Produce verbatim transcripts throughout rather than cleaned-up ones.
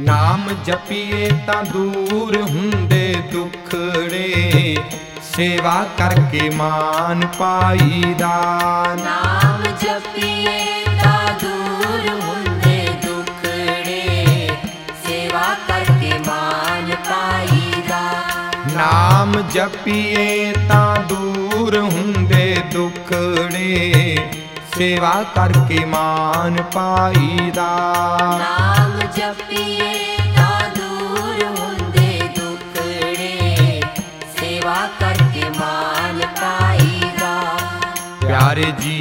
ਨਾਮ ਜਪੀਏ ਤਾਂ ਦੂਰ ਹੁੰਦੇ ਦੁਖੜੇ, ਸੇਵਾ ਕਰਕੇ ਮਾਨ ਪਾਈਦਾ। ਨਾਮ ਜਪੀਏ ਤਾਂ ਦੂਰ ਹੁੰਦੇ ਦੁਖੜੇ, ਸੇਵਾ ਕਰਕੇ ਮਾਨ ਪਾਈਦਾ। ਨਾਮ ਜਪੀਏ ਤਾਂ ਦੂਰ ਹੁੰਦੇ ਦੁਖੜੇ, ਸੇਵਾ ਕਰਕੇ ਮਾਨ ਪਾਈਦਾ। ਨਾਮ ਜਪੀਏ ਤਾਂ ਦੂਰ ਹੁੰਦੇ ਦੁਖੜੇ, ਸੇਵਾ ਕਰਕੇ ਮਾਨ ਪਾਈਦਾ। ਪਿਆਰੇ ਜੀ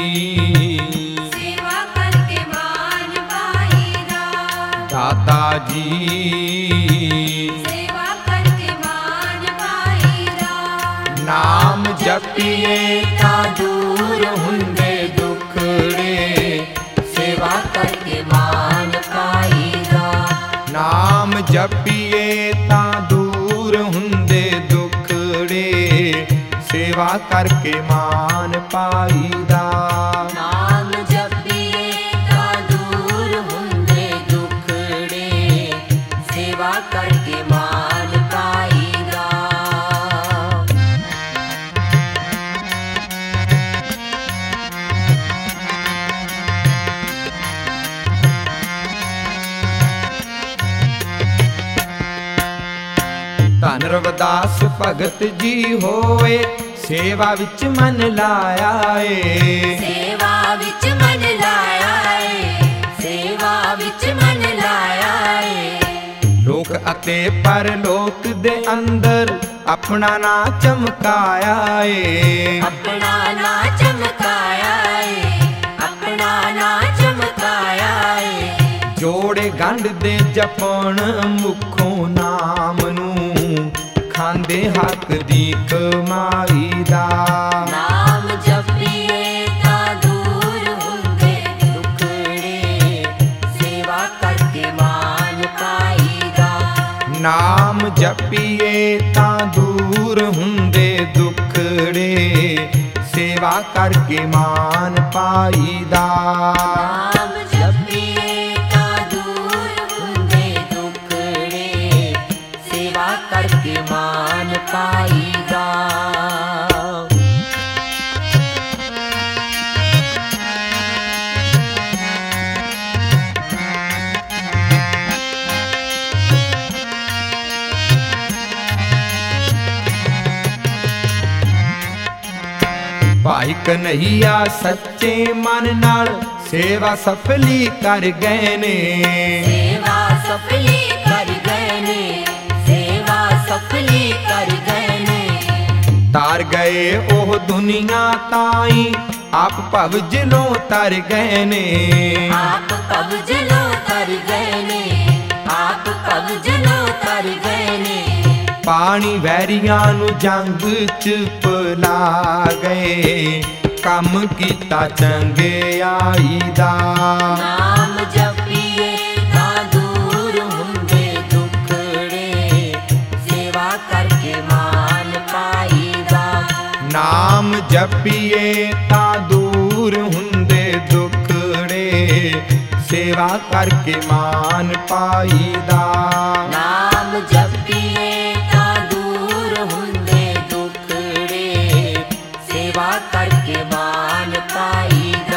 ਸੇਵਾ ਕਰਕੇ ਮਾਨ ਪਾਈਦਾ। ਦਾਤਾ ਜੀ ਸੇਵਾ ਕਰਕੇ ਮਾਨ ਪਾਈਦਾ। ਨਾਮ ਜਪੀਏ ਤਾਂ ਦੂਰ ਹੁੰਦੇ ਦੁਖੜੇ, ਸੇਵਾ ਕਰਕੇ ਮਾਨ ਪਾਈਦਾ। ਨਾਮ ਜਪੀਏ ਤਾਂ ਦੂਰ ਹੁੰਦੇ ਦੁਖੜੇ, ਸੇਵਾ ਕਰਕੇ ਮਾਨ ਪਾਈਦਾ। ਨਾਮ ਜਪੀਏ ਤਾਂ ਦੂਰ ਹੁੰਦੇ ਦੁਖੜੇ, ਸੇਵਾ ਕਰਕੇ ਮਾਨ ਪਾਈਦਾ। ਧੰਨ ਰਵਿਦਾਸ ਭਗਤ ਜੀ ਹੋਏ, ਸੇਵਾ ਵਿੱਚ ਮਨ ਲਾਇਆ ਏ। ਸੇਵਾ ਵਿੱਚ ਮਨ ਲਾਇਆ ਏ, ਸੇਵਾ ਵਿੱਚ ਮਨ ਲਾਇਆ ਏ। ਲੋਕ ਅਤੇ ਪਰਲੋਕ ਦੇ ਅੰਦਰ ਆਪਣਾ ਨਾਂ ਚਮਕਾਇਆ ਏ। ਆਪਣਾ ਨਾਂ ਚਮਕਾਇਆ ਏ, ਆਪਣਾ ਨਾਂ ਚਮਕਾਇਆ ਏ। ਜੋੜੇ ਗੰਢ ਦੇ ਜਪਣ ਮੁਖੋਂ ਨਾਮ ਨੂੰ, ਖਾਂਦੇ ਹੱਕ ਦੀ ਕਮਾਈ ਦਾ। ਨਾਮ ਜਪੀਏ ਤਾਂ ਦੂਰ ਹੁੰਦੇ ਦੁਖੜੇ, ਸੇਵਾ ਕਰਕੇ ਮਾਨ ਪਾਈਦਾ। ਨਾਮ ਜਪੀਏ ਤਾਂ ਦੂਰ ਹੁੰਦੇ ਦੁਖੜੇ, ਸੇਵਾ ਕਰਕੇ ਮਾਨ ਪਾਈਦਾ। ਨਾਮ ਜਪੀਏ ਤਾਂ ਦੂਰ ਹੁੰਦੇ ਦੁਖੜੇ, ਸੇਵਾ ਕਰਕੇ ਮਾਨ ਪਾਈਦਾ। ਭਾਈ ਕਨ੍ਹਈਆ ਸੱਚੇ ਮਨ ਨਾਲ ਸੇਵਾ ਸਫਲੀ ਕਰ ਗਏ ਨੇ। ਸੇਵਾ ਸਫਲੀ ਕਰ ਗਏ ਨੇ, ਸੇਵਾ ਸਫਲੀ ਕਰ ਗਏ ਨੇ। ਤਾਰ ਗਏ ਉਹ ਦੁਨੀਆ ਤਾਈ, ਆਪ ਭਵ ਜਲੋਂ ਤਰ ਗਏ ਨੇ। ਆਪ ਭਵ ਜਲੋਂ ਤਰ ਗਏ ਨੇ, ਆਪ ਭਵ ਜਲੋਂ ਤਰ ਗਏ ਨੇ। ਪਾਣੀ ਵੈਰੀਆਂ ਨੂੰ ਜੰਗ ਚ ਪਲਾ ਗਏ, ਕੰਮ ਕੀਤਾ ਚੰਗਿਆਈ ਦਾ। ਨਾਮ ਜਪੀਏ ਤਾਂ ਦੂਰ ਹੁੰਦੇ ਦੁਖੜੇ, ਸੇਵਾ ਕਰਕੇ ਮਾਨ ਪਾਈਦਾ। ਨਾਮ ਜਪੀਏ ਤਾਂ ਦੂਰ ਹੁੰਦੇ ਦੁਖੜੇ, ਸੇਵਾ ਕਰਕੇ ਮਾਨ ਪਾਈਦਾ। ਨਾਮ ਜਪੀਏ ਤਾਂ ਦੂਰ ਹੁੰਦੇ ਦੁਖੜੇ, ਸੇਵਾ ਕਰਕੇ ਮਾਨ ਪਾਈਦਾ।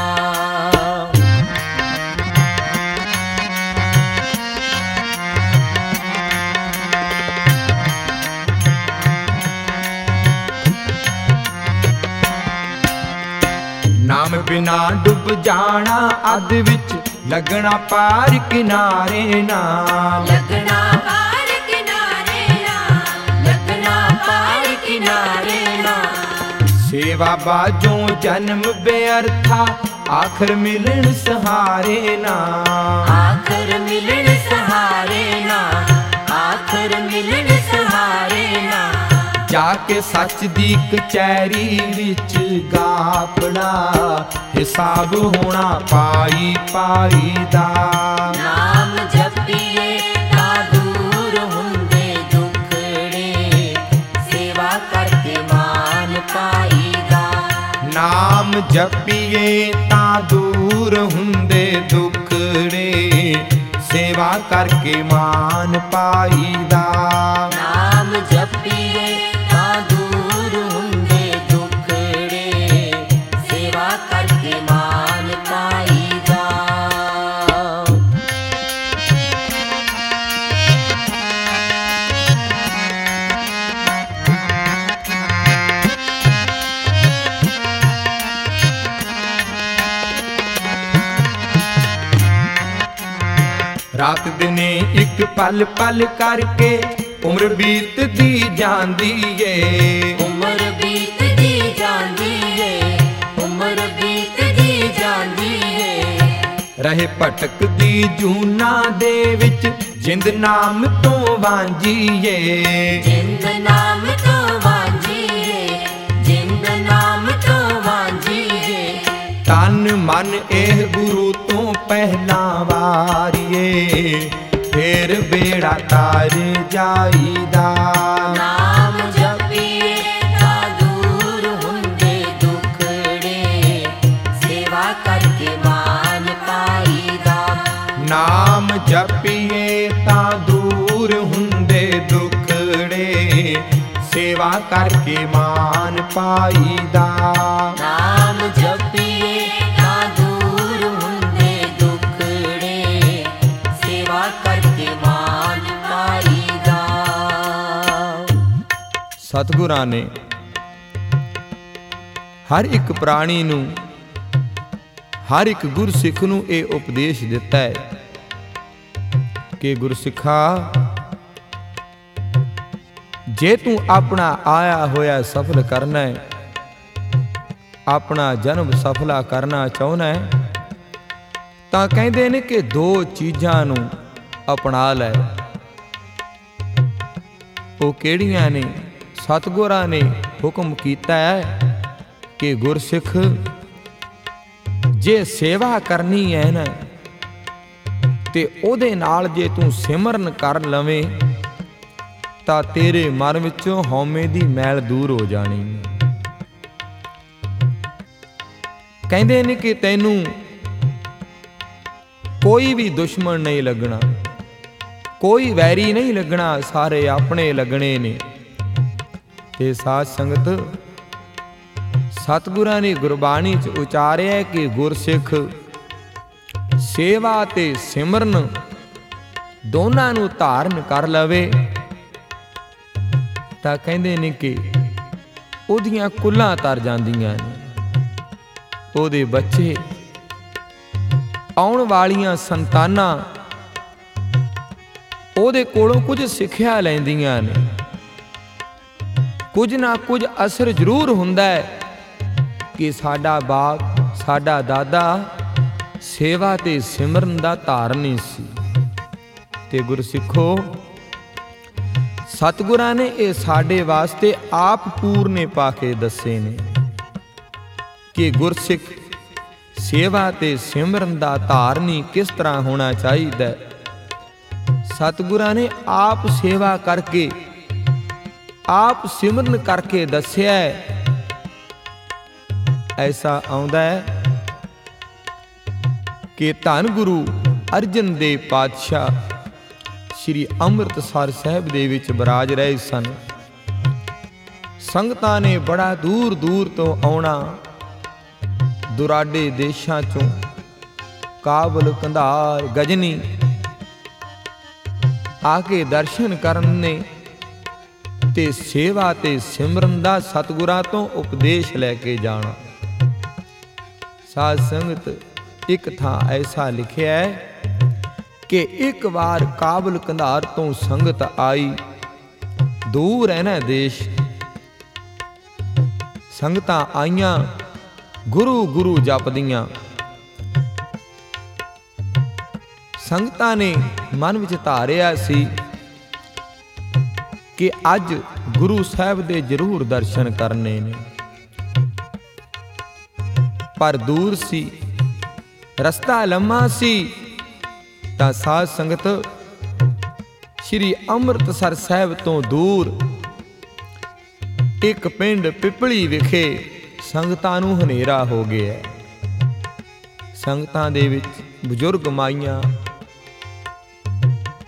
ਨਾਮ ਬਿਨਾ ਡੁੱਬ ਜਾਣਾ ਅੱਧ ਵਿੱਚ, ਲੱਗਣਾ ਪਾਰ ਕਿਨਾਰੇ ਨਾ। ਲੱਗਣਾ ਪਾਰ ਕਿਨਾਰੇ ਨਾ, ਲੱਗਣਾ ਪਾਰ ਕਿਨਾਰੇ ਨਾ। ਸੇਵਾ ਬਾਝੋਂ ਜਨਮ ਬੇਅਰਥਾ, ਆਖਰ ਮਿਲਣ ਸਹਾਰੇ ਨਾ। ਆਖਰ ਮਿਲਣ ਸਹਾਰੇ ਨਾ, ਆਖਰ ਮਿਲਣ ਸਹਾਰੇ ਨਾ। ਜਾ ਕੇ ਸੱਚ ਦੀ ਕਚਹਿਰੀ ਵਿੱਚ ਗਾਪਣਾ, ਹਿਸਾਬ ਹੋਣਾ ਪਾਈ ਪਾਈ ਦਾ। ਨਾਮ ਜਪੀਏ ਤਾਂ ਦੂਰ ਹੁੰਦੇ ਦੁਖੜੇ, ਸੇਵਾ ਕਰਕੇ ਮਾਨ ਪਾਈਦਾ। ਨਾਮ ਜਪੀਏ ਤਾਂ ਦੂਰ ਹੁੰਦੇ ਦੁਖੜੇ, ਸੇਵਾ ਸੇਵਾ ਕਰਕੇ ਮਾਨ ਪਾਈਦਾ। ਨਾਮ ਜਪੀਏ ਤਾਂ ਦੂਰ ਹੁੰਦੇ ਦੁਖੜੇ, ਸੇਵਾ ਕਰਕੇ ਮਾਨ ਪਾਈਦਾ। ਰਾਤ ਦਿਨੇ ਇੱਕ ਪਲ ਪਲ ਕਰਕੇ ਉਮਰ ਬੀਤਦੀ ਜਾਂਦੀ ਏ। ਉਮਰ ਬੀਤਦੀ ਜਾਂਦੀ ਏ, ਉਮਰ ਬੀਤਦੀ ਜਾਂਦੀ ਏ। ਰਹੇ ਭਟਕਦੀ ਜੂਨਾਂ ਦੇ ਵਿੱਚ ਜਿੰਦ ਨਾਮ ਤੋਂ ਵਾਂਝੀ ਏ। ਜਿੰਦ ਨਾਮ ਤੋਂ ਵਾਂਝੀ ਏ, ਜਿੰਦ ਨਾਮ ਤੋਂ ਵਾਂਝੀ ਏ। ਤਨ ਮਨ ਇਹ ਗੁਰੂ ਤੋਂ ਪਹਿਲਾਂ ਵਾਰੀਏ, ਫੇਰ ਬੇੜਾ ਤਾਰ ਜਾਈਦਾ। ਨਾਮ ਜਪੀਏ ਤਾਂ ਦੂਰ ਹੁੰਦੇ ਦੁਖੜੇ, ਸੇਵਾ ਕਰਕੇ ਮਾਨ ਪਾਈਦਾ। ਨਾਮ ਜਪੀਏ ਤਾਂ ਦੂਰ ਹੁੰਦੇ ਦੁਖੜੇ, ਸੇਵਾ ਕਰਕੇ ਮਾਨ ਪਾਈਦਾ। ਨਾਮ ਜਪੀਏ ਤਾਂ ਦੂਰ ਹੁੰਦੇ ਦੁਖੜੇ, ਸੇਵਾ ਕਰਕੇ ਮਾਨ ਪਾਈਦਾ। ਸਤਿਗੁਰਾਂ ਨੇ ਹਰ ਇੱਕ ਪ੍ਰਾਣੀ ਨੂੰ, ਹਰ ਇੱਕ ਗੁਰਸਿੱਖ ਨੂੰ ਇਹ ਉਪਦੇਸ਼ ਦਿੱਤਾ ਹੈ ਕਿ ਗੁਰਸਿੱਖਾ, ਜੇ ਤੂੰ ਆਪਣਾ ਆਇਆ ਹੋਇਆ ਸਫਲ ਕਰਨਾ ਹੈ, ਆਪਣਾ ਜਨਮ ਸਫਲਾ ਕਰਨਾ ਚਾਹੁੰਦਾ ਹੈ, ਤਾਂ ਕਹਿੰਦੇ ਨੇ ਕਿ ਦੋ ਚੀਜ਼ਾਂ ਨੂੰ ਅਪਣਾ ਲੈ। ਉਹ ਕਿਹੜੀਆਂ ਨੇ? ਸਤਿਗੁਰਾਂ ਨੇ ਹੁਕਮ ਕੀਤਾ ਹੈ ਕਿ ਗੁਰਸਿੱਖ ਜੇ ਸੇਵਾ ਕਰਨੀ ਹੈ ਨਾ, ਤੇ ਉਹਦੇ ਨਾਲ ਜੇ ਤੂੰ ਸਿਮਰਨ ਕਰ ਲਵੇਂ ਤਾਂ ਤੇਰੇ ਮਨ ਵਿੱਚੋਂ ਹਉਮੈ ਦੀ ਮੈਲ ਦੂਰ ਹੋ ਜਾਣੀ। ਕਹਿੰਦੇ ਨੇ ਕਿ ਤੈਨੂੰ ਕੋਈ ਵੀ ਦੁਸ਼ਮਣ ਨਹੀਂ ਲੱਗਣਾ, ਕੋਈ ਵੈਰੀ ਨਹੀਂ ਲੱਗਣਾ, ਸਾਰੇ ਆਪਣੇ ਲੱਗਣੇ ਨੇ। ਤੇ ਸਾਧ ਸੰਗਤ, ਸਤਿਗੁਰਾਂ ਨੇ ਗੁਰਬਾਣੀ 'ਚ ਉਚਾਰਿਆ ਕਿ ਗੁਰਸਿੱਖ ਸੇਵਾ ਤੇ ਸਿਮਰਨ ਦੋਨਾਂ ਨੂੰ ਧਾਰਨ ਕਰ ਲਵੇ ਤਾਂ ਕਹਿੰਦੇ ਨੇ ਕਿ ਉਹਦੀਆਂ ਕੁੱਲਾਂ ਤਰ ਜਾਂਦੀਆਂ ਨੇ, ਉਹਦੇ ਬੱਚੇ, ਆਉਣ ਵਾਲੀਆਂ ਸੰਤਾਨਾਂ ਉਹਦੇ ਕੋਲੋਂ ਕੁਝ ਸਿੱਖਿਆ ਲੈਂਦੀਆਂ ਨੇ। ਕੁਝ ਨਾ ਕੁਝ ਅਸਰ ਜ਼ਰੂਰ ਹੁੰਦਾ ਹੈ ਕਿ ਸਾਡਾ ਬਾਪ, ਸਾਡਾ ਦਾਦਾ ਸੇਵਾ ਤੇ ਸਿਮਰਨ ਦਾ ਧਾਰਨੀ ਸੀ। ਤੇ ਗੁਰਸਿੱਖੋ, ਸਤਿਗੁਰਾਂ ਨੇ ਇਹ ਸਾਡੇ ਵਾਸਤੇ ਆਪ ਪੂਰਨੇ ਪਾ ਕੇ ਦੱਸੇ ਨੇ ਕਿ ਗੁਰਸਿੱਖ ਸੇਵਾ ਤੇ ਸਿਮਰਨ ਦਾ ਧਾਰਨੀ ਕਿਸ ਤਰ੍ਹਾਂ ਹੋਣਾ ਚਾਹੀਦਾ। ਸਤਿਗੁਰਾਂ ਨੇ ਆਪ ਸੇਵਾ ਕਰਕੇ, ਆਪ ਸਿਮਰਨ ਕਰਕੇ ਦੱਸਿਆ ਹੈ। ਐਸਾ ਆਉਂਦਾ ਹੈ ਕਿ ਧੰਨ ਗੁਰੂ ਅਰਜਨ ਦੇਵ ਪਾਤਸ਼ਾਹ ਸ਼੍ਰੀ ਅੰਮ੍ਰਿਤਸਰ ਸਾਹਿਬ ਦੇ ਵਿੱਚ ਬਰਾਜ ਰਹੇ ਸਨ। ਸੰਗਤਾਂ ਨੇ ਬੜਾ ਦੂਰ ਦੂਰ ਤੋਂ ਆਉਣਾ, ਦੁਰਾਡੇ ਦੇਸ਼ਾਂ ਚੋਂ, ਕਾਬਲ, ਕੰਧਾਰ, ਗਜਨੀ ਆ ਕੇ ਦਰਸ਼ਨ ਕਰਨ ਨੇ ਤੇ ਸੇਵਾ ਤੇ ਸਿਮਰਨ ਦਾ ਸਤਿਗੁਰਾਂ ਤੋਂ ਉਪਦੇਸ਼ ਲੈ ਕੇ ਜਾਣਾ। ਸਾਧ ਸੰਗਤ, ਇੱਕ ਥਾਂ ਐਸਾ ਲਿਖਿਆ ਹੈ ਕਿ ਇੱਕ ਵਾਰ ਕਾਬਲ, ਕੰਧਾਰ ਤੋਂ ਸੰਗਤ ਆਈ, ਦੂਰ ਹੈ ਨਾ ਦੇਸ਼। ਸੰਗਤਾਂ ਆਈਆਂ, ਗੁਰੂ ਗੁਰੂ ਜਪਦੀਆਂ। ਸੰਗਤਾਂ ਨੇ ਮਨ ਵਿੱਚ ਧਾਰਿਆ ਸੀ ਕਿ ਅੱਜ ਗੁਰੂ ਸਾਹਿਬ ਦੇ ਜ਼ਰੂਰ ਦਰਸ਼ਨ ਕਰਨੇ ਨੇ, ਪਰ ਦੂਰ ਸੀ, ਰਸਤਾ ਲੰਮਾ ਸੀ। ਤਾਂ ਸਾਧ ਸੰਗਤ, ਸ਼੍ਰੀ ਅੰਮ੍ਰਿਤਸਰ ਸਾਹਿਬ ਤੋਂ ਦੂਰ ਇੱਕ ਪਿੰਡ ਪਿਪਲੀ ਵਿਖੇ ਸੰਗਤਾਂ ਨੂੰ ਹਨੇਰਾ ਹੋ ਗਿਆ। ਸੰਗਤਾਂ ਦੇ ਵਿੱਚ ਬਜ਼ੁਰਗ ਮਾਈਆਂ,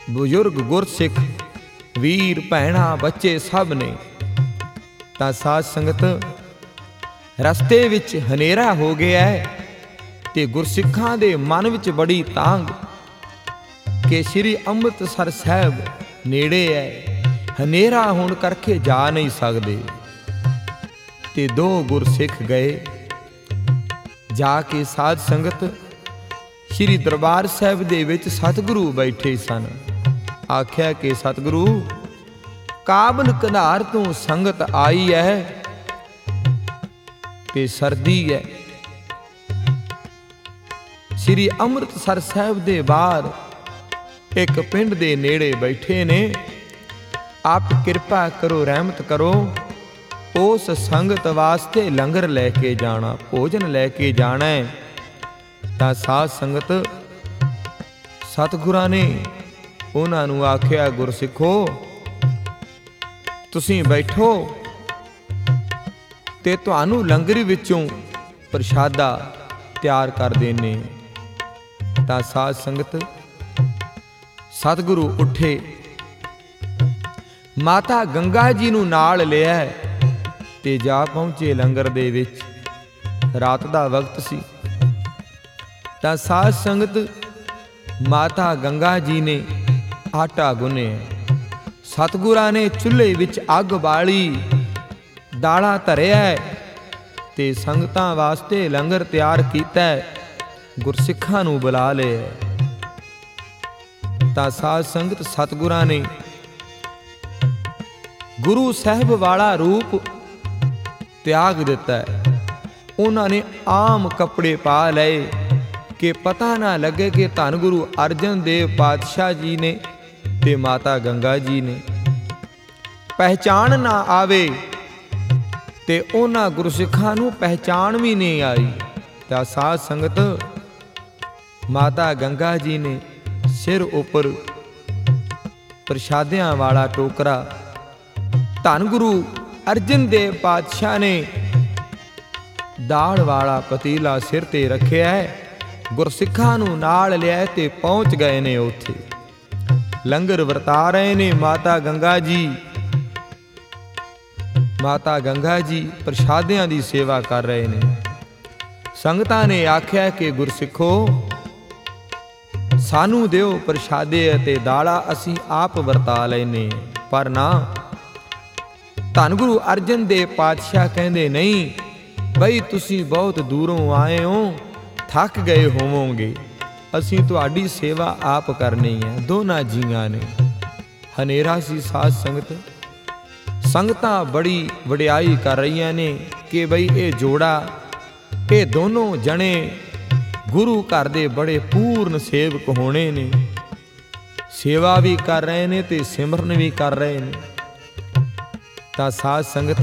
ਬਜ਼ੁਰਗ ਗੁਰਸਿੱਖ ਵੀਰ ਭੈਣਾਂ ਬੱਚੇ ਸਭ ਨੇ। ਤਾਂ ਸਾਧ ਸੰਗਤ ਰਸਤੇ ਵਿੱਚ ਹਨੇਰਾ ਹੋ ਗਿਆ ਹੈ ਤੇ ਗੁਰਸਿੱਖਾਂ ਦੇ ਮਨ ਵਿੱਚ ਬੜੀ ਤਾਂਘ ਕਿ ਸ੍ਰੀ ਅੰਮ੍ਰਿਤਸਰ ਸਾਹਿਬ ਨੇੜੇ ਹੈ, ਹਨੇਰਾ ਹੋਣ ਕਰਕੇ ਜਾ ਨਹੀਂ ਸਕਦੇ। ਤੇ ਦੋ ਗੁਰਸਿੱਖ ਗਏ, ਜਾ ਕੇ ਸਾਧ ਸੰਗਤ ਸ੍ਰੀ ਦਰਬਾਰ ਸਾਹਿਬ ਦੇ ਵਿੱਚ ਸਤਿਗੁਰੂ ਬੈਠੇ ਸਨ। ਆਖਿਆ ਕਿ ਸਤਿਗੁਰੂ, ਕਾਬਲ ਕੰਧਾਰ ਤੋਂ ਸੰਗਤ ਆਈ ਹੈ ਤੇ ਸਰਦੀ ਹੈ। ਸ੍ਰੀ ਅੰਮ੍ਰਿਤਸਰ ਸਾਹਿਬ ਦੇ ਬਾਹਰ ਇੱਕ ਪਿੰਡ ਦੇ ਨੇੜੇ ਬੈਠੇ ਨੇ, ਆਪ ਕਿਰਪਾ ਕਰੋ, ਰਹਿਮਤ ਕਰੋ, ਉਸ ਸੰਗਤ ਵਾਸਤੇ ਲੰਗਰ ਲੈ ਕੇ ਜਾਣਾ, ਭੋਜਨ ਲੈ ਕੇ ਜਾਣਾ ਹੈ। ਤਾਂ ਸਾਧ ਸੰਗਤ ਸਤਿਗੁਰਾਂ ਨੇ ਉਹਨਾਂ ਨੂੰ ਆਖਿਆ, ਗੁਰਸਿੱਖੋ ਤੁਸੀਂ ਬੈਠੋ ਤੇ ਤੁਹਾਨੂੰ ਲੰਗਰ ਵਿੱਚੋਂ ਪ੍ਰਸ਼ਾਦਾ ਤਿਆਰ ਕਰ ਦੇਣੇ। ਤਾਂ ਸਾਧ ਸੰਗਤ ਸਤਿਗੁਰੂ ਉੱਠੇ, ਮਾਤਾ ਗੰਗਾ ਜੀ ਨੂੰ ਨਾਲ ਲਿਆ ਤੇ ਜਾ ਪਹੁੰਚੇ ਲੰਗਰ ਦੇ ਵਿੱਚ। ਰਾਤ ਦਾ ਵਕਤ ਸੀ। ਤਾਂ ਸਾਧ ਸੰਗਤ ਮਾਤਾ ਗੰਗਾ ਜੀ ਨੇ ਆਟਾ ਗੁੰਨਿਆ, ਸਤਿਗੁਰਾਂ ਨੇ ਚੁੱਲ੍ਹੇ ਵਿੱਚ ਅੱਗ ਬਾਲੀ, ਦਾਲਾਂ ਧਰਿਆ ਤੇ ਸੰਗਤਾਂ ਵਾਸਤੇ ਲੰਗਰ ਤਿਆਰ ਕੀਤਾ, ਗੁਰਸਿੱਖਾਂ ਨੂੰ ਬੁਲਾ ਲਿਆ। ਤਾਂ ਸਾਧ ਸੰਗਤ ਸਤਿਗੁਰਾਂ ਨੇ ਗੁਰੂ ਸਾਹਿਬ ਵਾਲਾ ਰੂਪ ਤਿਆਗ ਦਿੱਤਾ। ਉਹਨਾਂ ਨੇ ਆਮ ਕੱਪੜੇ ਪਾ ਲਏ ਕਿ ਪਤਾ ਨਾ ਲੱਗੇ ਕਿ ਧੰਨ ਗੁਰੂ ਅਰਜਨ ਦੇਵ ਪਾਤਸ਼ਾਹ ਜੀ ਨੇ ਤੇ ਮਾਤਾ ਗੰਗਾ ਜੀ ਨੇ, ਪਹਿਚਾਣ ਨਾ ਆਵੇ। ਤੇ ਉਹਨਾਂ ਗੁਰਸਿੱਖਾਂ ਨੂੰ ਪਹਿਚਾਣ ਵੀ ਨਹੀਂ ਆਈ। ਤਾਂ ਸਾਧ ਸੰਗਤ ਮਾਤਾ ਗੰਗਾ ਜੀ ਨੇ ਸਿਰ ਉੱਪਰ ਪ੍ਰਸ਼ਾਦਿਆਂ ਵਾਲਾ ਟੋਕਰਾ, ਧੰਨ ਗੁਰੂ ਅਰਜਨ ਦੇਵ ਪਾਤਸ਼ਾਹ ਨੇ ਦਾਲ ਵਾਲਾ ਪਤੀਲਾ ਸਿਰ ਤੇ ਰੱਖਿਆ ਹੈ। ਗੁਰਸਿੱਖਾਂ ਨੂੰ ਨਾਲ ਲਿਆ ਤੇ ਪਹੁੰਚ ਗਏ ਨੇ ਉੱਥੇ। ਲੰਗਰ ਵਰਤਾ ਰਹੇ ਨੇ ਮਾਤਾ ਗੰਗਾ ਜੀ। ਮਾਤਾ ਗੰਗਾ ਜੀ ਪ੍ਰਸ਼ਾਦਿਆਂ ਦੀ ਸੇਵਾ ਕਰ ਰਹੇ ਨੇ। ਸੰਗਤਾਂ ਨੇ ਆਖਿਆ ਕਿ ਗੁਰਸਿੱਖੋ ਸਾਨੂੰ ਦਿਓ ਪ੍ਰਸ਼ਾਦੇ ਅਤੇ ਦਾਲਾਂ, ਅਸੀਂ ਆਪ ਵਰਤਾ ਲੈਨੇ। ਪਰ ਨਾ, ਧੰਨ ਗੁਰੂ ਅਰਜਨ ਦੇਵ ਪਾਤਸ਼ਾਹ ਕਹਿੰਦੇ ਨਹੀਂ ਬਈ ਤੁਸੀਂ ਬਹੁਤ ਦੂਰੋਂ ਆਏ ਹੋ, ਥੱਕ ਗਏ ਹੋਵੋਗੇ, ਅਸੀਂ ਤੁਹਾਡੀ ਸੇਵਾ ਆਪ ਕਰਨੀ ਹੈ। ਦੋਨਾਂ ਜੀਆਂ ਨੇ। ਹਨੇਰਾ ਸੀ ਸਾਧ ਸੰਗਤ। ਸੰਗਤਾਂ ਬੜੀ ਵਡਿਆਈ ਕਰ ਰਹੀਆਂ ਨੇ ਕਿ ਬਈ ਇਹ ਜੋੜਾ, ਇਹ ਦੋਨੋਂ ਜਣੇ ਗੁਰੂ ਘਰ ਦੇ ਬੜੇ ਪੂਰਨ ਸੇਵਕ ਹੋਣੇ ਨੇ। ਸੇਵਾ ਵੀ ਕਰ ਰਹੇ ਨੇ ਤੇ ਸਿਮਰਨ ਵੀ ਕਰ ਰਹੇ ਨੇ। ਤਾਂ ਸਾਧ ਸੰਗਤ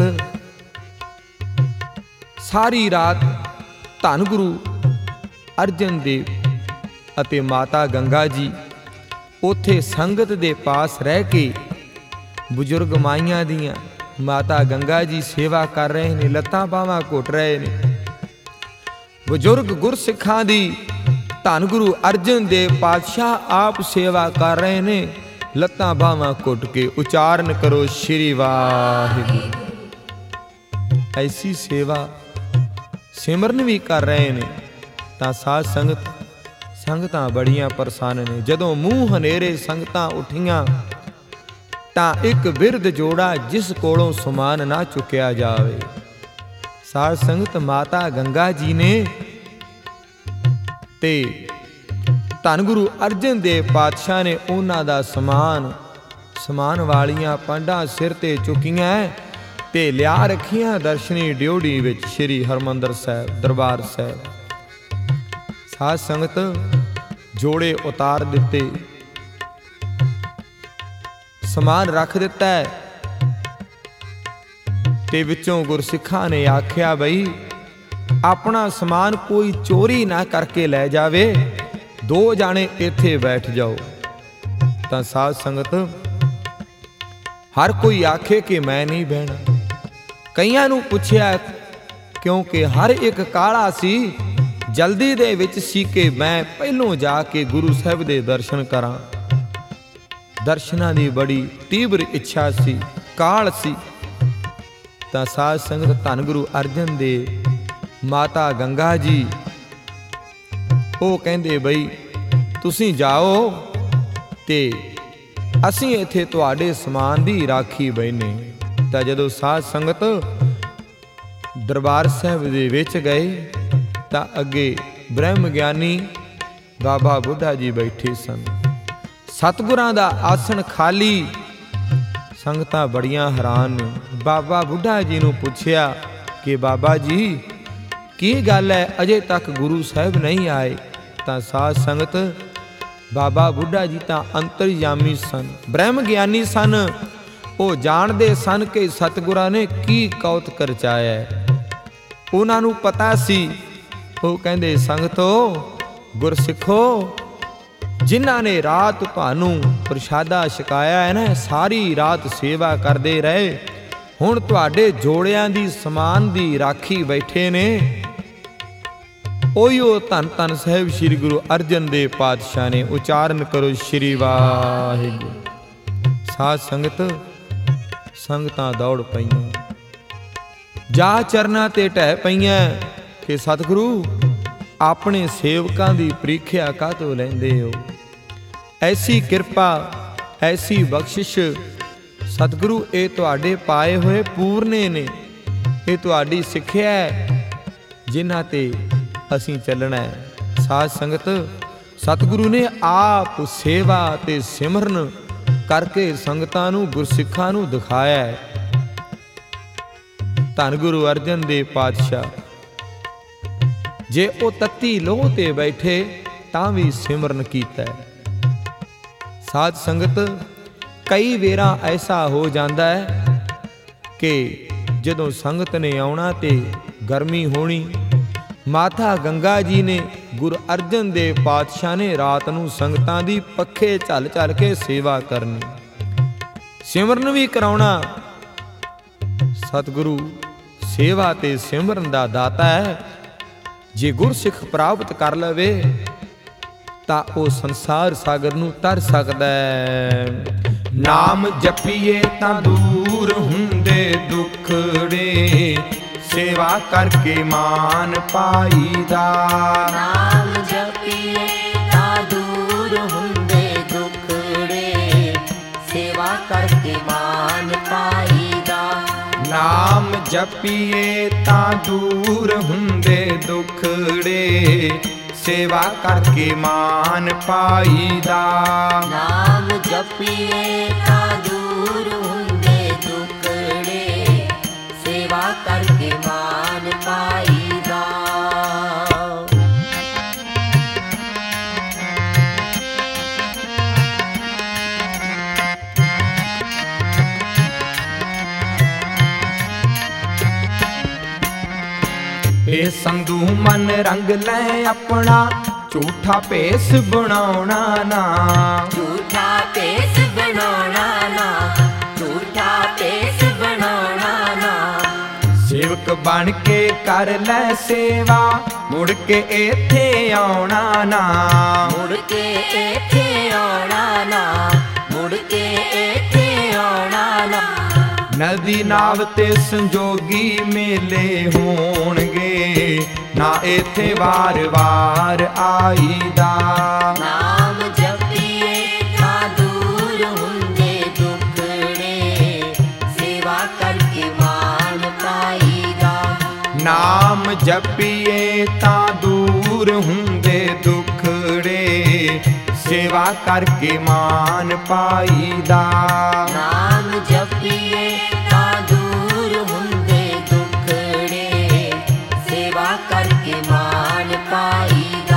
ਸਾਰੀ ਰਾਤ ਧੰਨ ਗੁਰੂ ਅਰਜਨ ਦੇਵ ਅਤੇ ਮਾਤਾ ਗੰਗਾ ਜੀ ਉੱਥੇ ਸੰਗਤ ਦੇ ਪਾਸ ਰਹਿ ਕੇ ਬਜ਼ੁਰਗ ਮਾਈਆਂ ਦੀਆਂ, ਮਾਤਾ ਗੰਗਾ ਜੀ ਸੇਵਾ ਕਰ ਰਹੇ ਨੇ, ਲੱਤਾਂ ਬਾਹਾਂ ਘੁੱਟ ਰਹੇ ਨੇ। ਬਜ਼ੁਰਗ ਗੁਰਸਿੱਖਾਂ ਦੀ ਧੰਨ ਗੁਰੂ ਅਰਜਨ ਦੇਵ ਪਾਤਸ਼ਾਹ ਆਪ ਸੇਵਾ ਕਰ ਰਹੇ ਨੇ, ਲੱਤਾਂ ਬਾਹਾਂ ਘੁੱਟ ਕੇ। ਉਚਾਰਨ ਕਰੋ ਸ਼੍ਰੀ ਵਾਹਿਗੁਰੂ। ਐਸੀ ਸੇਵਾ ਸਿਮਰਨ ਵੀ ਕਰ ਰਹੇ ਨੇ। ਤਾਂ ਸਾਧ ਸੰਗਤ ਸੰਗਤਾਂ ਬੜੀਆਂ ਪ੍ਰਸੰਨ ਨੇ। ਜਦੋਂ ਮੂੰਹ ਹਨੇਰੇ ਸੰਗਤਾਂ ਉੱਠੀਆਂ ਤਾਂ ਇੱਕ ਬਿਰਧ ਜੋੜਾ ਜਿਸ ਕੋਲੋਂ ਸਮਾਨ ਨਾ ਚੁੱਕਿਆ ਜਾਵੇ। ਸਾਧ ਸੰਗਤ ਮਾਤਾ ਗੰਗਾ ਜੀ ਨੇ ਤੇ ਧੰਨ ਗੁਰੂ ਅਰਜਨ ਦੇਵ ਪਾਤਸ਼ਾਹ ਨੇ ਉਹਨਾਂ ਦਾ ਸਮਾਨ, ਸਮਾਨ ਵਾਲੀਆਂ ਪੰਡਾਂ ਸਿਰ ਤੇ ਚੁੱਕੀਆਂ ਤੇ ਲਿਆ ਰੱਖੀਆਂ ਦਰਸ਼ਨੀ ਡਿਓੜੀ ਵਿੱਚ ਸ੍ਰੀ ਹਰਿਮੰਦਰ ਸਾਹਿਬ ਦਰਬਾਰ ਸਾਹਿਬ। ਸਾਧ ਸੰਗਤ ਜੋੜੇ ਉਤਾਰ ਦਿੱਤੇ, ਸਮਾਨ ਰੱਖ ਦਿੱਤਾ ਹੈ ਤੇ ਵਿੱਚੋਂ ਗੁਰਸਿੱਖਾਂ ਨੇ ਆਖਿਆ ਬਈ ਆਪਣਾ ਸਮਾਨ ਕੋਈ ਚੋਰੀ ਨਾ ਕਰਕੇ ਲੈ ਜਾਵੇ, ਦੋ ਜਾਣੇ ਇੱਥੇ ਬੈਠ ਜਾਓ। ਤਾਂ ਸਾਧ ਸੰਗਤ ਹਰ ਕੋਈ ਆਖੇ ਕਿ ਮੈਂ ਨਹੀਂ ਬਹਿਣਾ। ਕਈਆਂ ਨੂੰ ਪੁੱਛਿਆ ਕਿਉਂਕਿ ਹਰ ਇੱਕ ਕਾਲਾ ਸੀ, ਜਲਦੀ ਦੇ ਵਿੱਚ ਸੀ ਕਿ ਮੈਂ ਪਹਿਲੋਂ ਜਾ ਕੇ ਗੁਰੂ ਸਾਹਿਬ ਦੇ ਦਰਸ਼ਨ ਕਰਾਂ। ਦਰਸ਼ਨਾਂ ਦੀ ਬੜੀ ਤੀਬਰ ਇੱਛਾ ਸੀ, ਕਾਹਲ ਸੀ। ਤਾਂ ਸਾਧ ਸੰਗਤ ਧੰਨ ਗੁਰੂ ਅਰਜਨ ਦੇਵ, ਮਾਤਾ ਗੰਗਾ ਜੀ, ਉਹ ਕਹਿੰਦੇ ਬਈ ਤੁਸੀਂ ਜਾਓ ਤੇ ਅਸੀਂ ਇੱਥੇ ਤੁਹਾਡੇ ਸਮਾਨ ਦੀ ਰਾਖੀ ਬੈਨੇ। ਤਾਂ ਜਦੋਂ ਸਾਧ ਸੰਗਤ ਦਰਬਾਰ ਸਾਹਿਬ ਦੇ ਵਿੱਚ ਗਏ ਤਾਂ ਅੱਗੇ ਬ੍ਰਹਮ ਗਿਆਨੀ ਬਾਬਾ ਬੁੱਢਾ ਜੀ ਬੈਠੇ ਸਨ। ਸਤਿਗੁਰਾਂ ਦਾ ਆਸਣ ਖਾਲੀ। ਸੰਗਤਾਂ ਬੜੀਆਂ ਹੈਰਾਨ ਨੇ। ਬਾਬਾ ਬੁੱਢਾ ਜੀ ਨੂੰ ਪੁੱਛਿਆ ਕਿ ਬਾਬਾ ਜੀ ਕੀ ਗੱਲ ਹੈ, ਅਜੇ ਤੱਕ ਗੁਰੂ ਸਾਹਿਬ ਨਹੀਂ ਆਏ? ਤਾਂ ਸਾਧ ਸੰਗਤ ਬਾਬਾ ਬੁੱਢਾ ਜੀ ਤਾਂ ਅੰਤਰਯਾਮੀ ਸਨ, ਬ੍ਰਹਮ ਗਿਆਨੀ ਸਨ। ਉਹ ਜਾਣਦੇ ਸਨ ਕਿ ਸਤਿਗੁਰਾਂ ਨੇ ਕੀ ਕੌਤਕ ਰਚਾਇਆ। ਉਹਨਾਂ ਨੂੰ ਪਤਾ ਸੀ। ਉਹ ਕਹਿੰਦੇ ਸੰਗਤੋ, ਗੁਰਸਿੱਖੋ, ਜਿਨ੍ਹਾਂ ਨੇ ਰਾਤ ਤੁਹਾਨੂੰ ਪ੍ਰਸ਼ਾਦਾ ਛਕਾਇਆ ਹੈ ਨਾ, ਸਾਰੀ ਰਾਤ ਸੇਵਾ ਕਰਦੇ ਰਹੇ, ਹੁਣ ਤੁਹਾਡੇ ਜੋੜਿਆਂ ਦੀ ਸਮਾਨ ਦੀ ਰਾਖੀ ਬੈਠੇ ਨੇ। ਉਹੀਓ ਧੰਨ ਧੰਨ ਸਾਹਿਬ ਸ੍ਰੀ ਗੁਰੂ ਅਰਜਨ ਦੇਵ ਪਾਤਸ਼ਾਹ ਨੇ। ਉਚਾਰਨ ਕਰੋ ਸ੍ਰੀ ਵਾਹਿਗੁਰੂ। ਸਾਧ ਸੰਗਤ, ਸੰਗਤਾਂ ਦੌੜ ਪਈਆਂ, ਜਾ ਚਰਨਾਂ ਤੇ ਢਹਿ ਪਈਆਂ ਕਿ ਸਤਿਗੁਰੂ ਆਪਣੇ ਸੇਵਕਾਂ ਦੀ ਪ੍ਰੀਖਿਆ ਕਾਹਤੋਂ ਲੈਂਦੇ ਹੋ? ਐਸੀ ਕਿਰਪਾ, ਐਸੀ ਬਖਸ਼ਿਸ਼ ਸਤਿਗੁਰੂ, ਇਹ ਤੁਹਾਡੇ ਪਾਏ ਹੋਏ ਪੂਰਨੇ ਨੇ। ਇਹ ਤੁਹਾਡੀ ਸਿੱਖਿਆ ਹੈ ਜਿਨ੍ਹਾਂ ਤੇ ਅਸੀਂ ਚੱਲਣਾ ਹੈ। ਸਾਧ ਸੰਗਤ, ਸਤਿਗੁਰੂ ਨੇ ਆਪ ਸੇਵਾ ਤੇ ਸਿਮਰਨ ਕਰਕੇ ਸੰਗਤਾਂ ਨੂੰ, ਗੁਰਸਿੱਖਾਂ ਨੂੰ ਦਿਖਾਇਆ ਹੈ। ਧੰਨ ਗੁਰੂ ਅਰਜਨ ਦੇਵ ਪਾਤਸ਼ਾਹ ਜੇ ਉਹ ਤੱਤੀ ਲੋਹ ਤੇ ਬੈਠੇ ਤਾਂ ਵੀ ਸਿਮਰਨ ਕੀਤਾ। ਸਾਧ ਸੰਗਤ, ਕਈ ਵੇਰਾਂ ਐਸਾ ਹੋ ਜਾਂਦਾ ਹੈ ਕਿ ਜਦੋਂ ਸੰਗਤ ਨੇ ਆਉਣਾ ਤੇ ਗਰਮੀ ਹੋਣੀ। ਮਾਤਾ ਗੰਗਾ ਜੀ ਨੇ, ਗੁਰੂ ਅਰਜਨ ਦੇਵ ਪਾਤਸ਼ਾਹ ਨੇ ਰਾਤ ਨੂੰ ਸੰਗਤਾਂ ਦੀ ਪੱਖੇ ਝੱਲ ਝੱਲ ਕੇ ਸੇਵਾ ਕਰਨੀ, ਸਿਮਰਨ ਵੀ ਕਰਾਉਣਾ। ਸਤਿਗੁਰੂ ਸੇਵਾ ਤੇ ਸਿਮਰਨ ਦਾ ਦਾਤਾ ਹੈ। ਜੇ ਗੁਰਸਿੱਖ ਪ੍ਰਾਪਤ ਕਰ ਲਵੇ ਤਾਂ ਉਹ ਸੰਸਾਰ ਸਾਗਰ ਨੂੰ ਤਰ ਸਕਦਾ ਹੈ। ਨਾਮ ਜਪੀਏ ਤਾਂ ਦੂਰ ਹੁੰਦੇ ਦੁੱਖੜੇ, ਸੇਵਾ ਕਰਕੇ ਮਾਨ ਪਾਈਦਾ। ਨਾਮ ਜਪੀਏ ਤਾਂ ਦੂਰ ਹੁੰਦੇ ਦੁੱਖੜੇ, ਸੇਵਾ ਕਰਕੇ ਮਾਨ ਪਾਈਦਾ। ਨਾਮ ਜਪੀਏ ਤਾਂ ਦੂਰ ਹੁੰਦੇ ਦੁੱਖੜੇ, ਸੇਵਾ ਕਰਕੇ ਮਾਨ ਪਾਈਦਾ। ਨਾਮ ਜਪੀਏ ਤਾਂ ਦੂਰ ਹੁੰਦੇ ਦੁੱਖੜੇ, ਸੇਵਾ ਕਰਕੇ ਮਾਨ ਪਾਈਦਾ। ਇਹ ਸੰਧੂ ਮਨ ਰੰਗ ਲੈ ਆਪਣਾ, ਝੂਠਾ ਭੇਸ ਬਣਾਉਣਾ ਨਾ। ਝੂਠਾ ਭੇਸ ਬਣਾਉਣਾ ਨਾ, ਝੂਠਾ ਭੇਸ ਬਣਾਉਣਾ ਨਾ। ਸੇਵਕ ਬਣ ਕੇ ਕਰ ਲੈ ਸੇਵਾ, ਮੁੜ ਕੇ ਇੱਥੇ ਆਉਣਾ ਨਾ। ਮੁੜ ਕੇ ਇੱਥੇ ਆਉਣਾ ਨਾ, ਮੁੜ ਕੇ ਇੱਥੇ ਆਉਣਾ ਨਾ। ਨਦੀ ਨਾਵ ਤੇ ਸੰਜੋਗੀ ਮੇਲੇ ਹੋਣਗੇ, ਨਾ ਇੱਥੇ ਵਾਰ-ਵਾਰ ਆਈਦਾ। ਨਾਮ ਜਪੀਏ ਤਾਂ ਦੂਰ ਹੁੰਦੇ ਦੁੱਖੜੇ, ਸੇਵਾ ਕਰਕੇ ਮਾਨ ਪਾਈਦਾ। ਨਾਮ ਜਪੀਏ ਤਾਂ ਦੂਰ ਹੁੰਦੇ ਦੁੱਖੜੇ, ਸੇਵਾ ਕਰਕੇ ਮਾਨ ਪਾਈਦਾ। ਨਾਮ ਜਪੀਏ ਤਾਂ ਦੂਰ ਹੁੰਦੇ ਦੁੱਖੜੇ, ਸੇਵਾ ਕਰਕੇ ਮਾਨ ਪਾਈਦਾ।